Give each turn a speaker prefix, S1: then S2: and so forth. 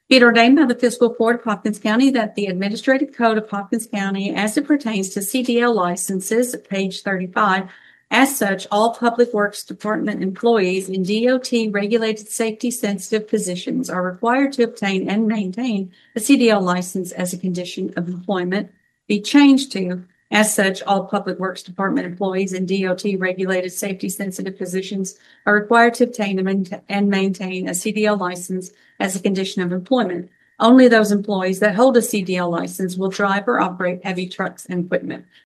S1: Be it ordained by the Fiscal Court of Hopkins County that the Administrative Code of Hopkins County, as it pertains to CDL licenses, page 35, as such, all Public Works Department employees in DOT regulated safety sensitive positions are required to obtain and maintain a CDL license as a condition of employment. Be changed to, as such, all Public Works Department employees in DOT regulated safety sensitive positions are required to obtain and maintain a CDL license as a condition of employment. Only those employees that hold a CDL license will drive or operate heavy trucks and equipment.